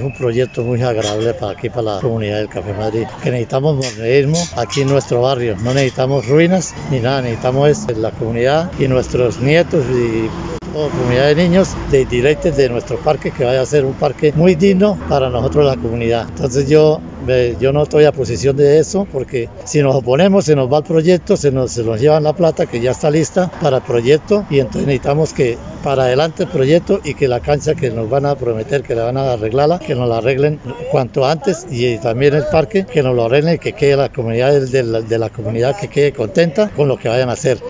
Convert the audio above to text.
un proyecto muy agradable para aquí, para la comunidad del Café Madrid, que necesitamos modernismo aquí en nuestro barrio, no necesitamos ruinas ni nada, necesitamos la comunidad y nuestros nietos y comunidad de niños de directos de nuestro parque, que vaya a ser un parque muy digno para nosotros la comunidad. Entonces yo no estoy a posición de eso, porque si nos oponemos se nos va el proyecto, se nos llevan la plata que ya está lista para el proyecto, y entonces necesitamos que para adelante el proyecto y que la cancha que nos van a prometer que la van a arreglarla, que nos la arreglen cuanto antes, y también el parque que nos lo arreglen y que quede la comunidad de la comunidad que quede contenta con lo que vayan a hacer.